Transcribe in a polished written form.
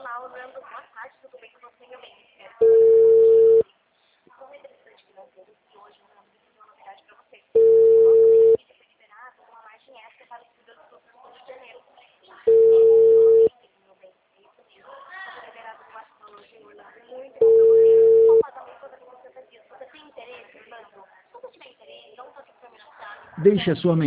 Olá, Orlando, boa tarde, tudo bem com você, meu bem? Como é interessante financeiro, e hoje eu vou trazer uma novidade para você. O nosso benefício foi liberado uma margem extra para os estudantes do curso de janeiro. Meu bem, é isso mesmo. Foi liberado uma astrologia em Orlando, muito bom para você. Só pagamento toda 60 dias. Você tem interesse, Orlando? Se você tiver interesse, dá um toque para mim no WhatsApp. Deixe a sua